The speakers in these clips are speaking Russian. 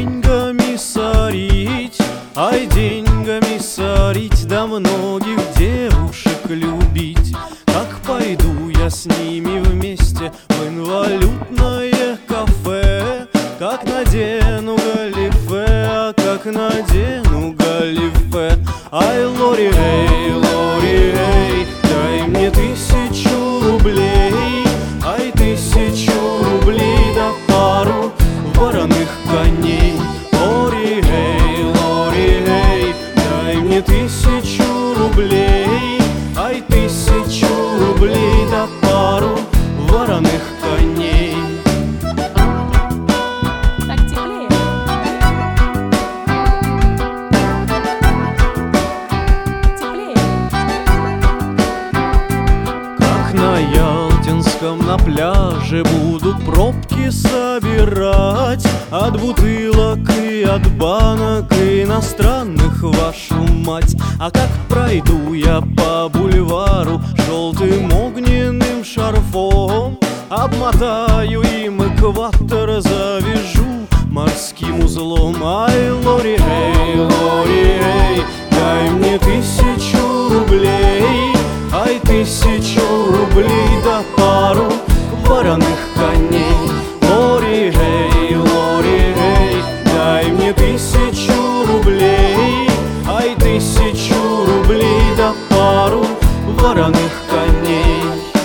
деньгами сорить, ай, деньгами сорить, да многих девушек любить. Как пойду я с ними вместе в инвалютное кафе, как надену галифе, а как надену галифе. Ай, лори, эй, дай мне 1000 рублей, ай, 1000 рублей, да пару вороных коней. Лори, эй, дай мне 1000 рублей, ай, 1000 рублей, да пару вороных коней. Так теплее. Теплее. Как на Ялтинском на пляже будут пробки собирать от бутылок и от банок иностранных, вашу мать. А как пройду я по бульвару желтым огненным шарфом, обмотаю им экватор, завяжу морским узлом. Ай, лори, эй, дай мне 1000 рублей, ай, 1000 рублей, да пару вороных коней. Лори, эй, дай мне 1000 рублей, ай, 1000 рублей, да пару вороных коней.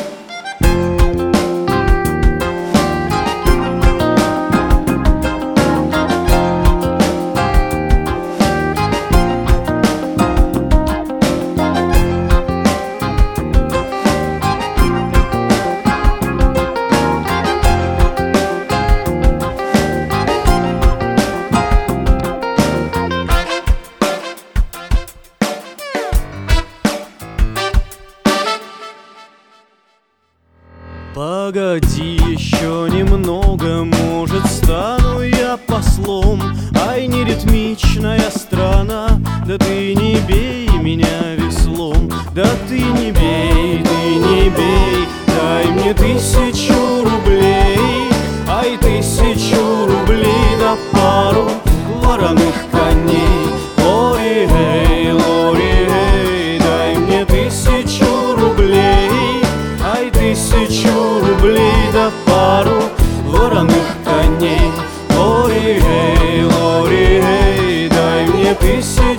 Погоди еще немного, может, стану я послом. Ай, неритмичная страна, да ты не бей меня веслом. Да ты не бей, дай мне 1000 рублей, ай, 1000 рублей, да пару вороных коней. Лори, эй, дай мне 1000 рублей, ай, 1000 рублей, да пару вороных коней. Лори, эй, дай мне 1000